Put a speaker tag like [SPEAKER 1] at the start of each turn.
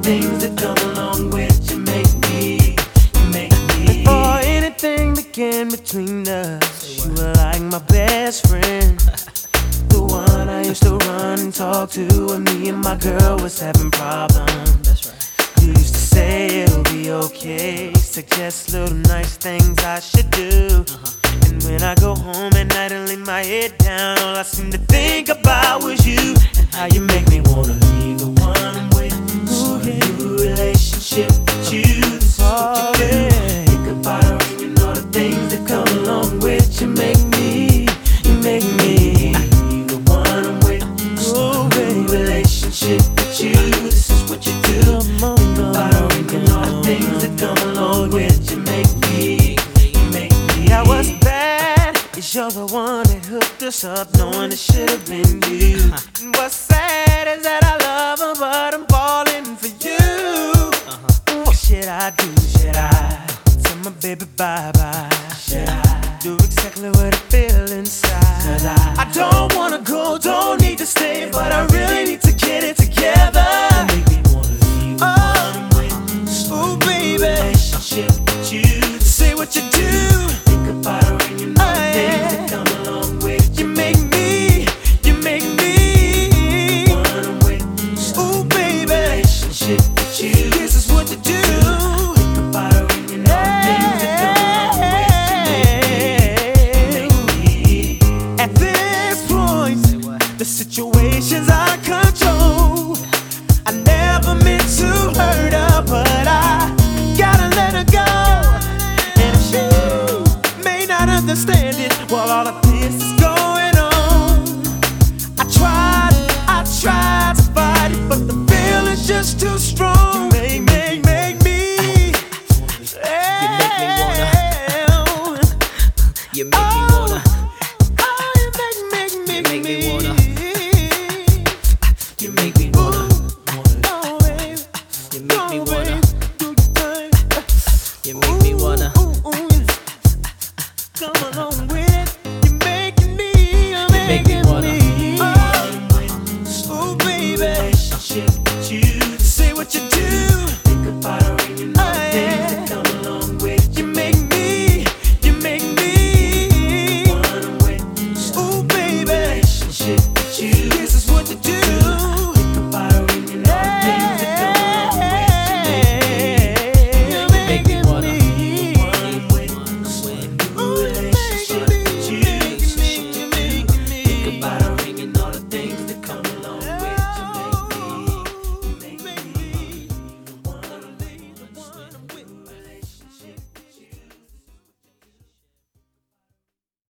[SPEAKER 1] things that come along with you make me. Before anything began between us, you were like my best friend. The one I used to run and talk to when me and my girl was having problems. That's right. You used to say it'll be okay, suggest little nice things I should do. And when I go home at night and lay my head down, all I seem to think about was you and how you make me wanna leave the one I'm with. Start a new relationship with you. This is what you do. Think about her and all the things that come along with you. Make me. Leave the one I'm with. Start a new relationship with you. This is what you do. Think about her and all the things that come along with you. Make me. Yeah, what's bad is you're the one that hooked us up, knowing it should have been you. And what's sad is that I love her, but I'm falling for you. What should I do? Should I tell my baby bye-bye? Should I do exactly what I feel inside? 'Cause I don't wanna go, don't need to stay, but I really need to get it together. You make me wanna leave the one I'm with. Ooh, baby, relationship with you. Say what you do. Think about her and you know the things that come along with you. Make me one I'm with. Ooh, baby, relationship with you. This is what you do. Think about her and you know the things that come along with you. Make me. At this point, the situation's out of control. I never meant to hurt her, but I gotta let her go. Understand it while all of this is going on. I tried to fight it, but the feeling's just too strong. You make me. You make me wanna. You make me wanna. Oh, you make me wanna. You make me wanna. Oh, baby. You make me wanna. You make me wanna. Come along with it, you're making me, you're making me. Oh, baby.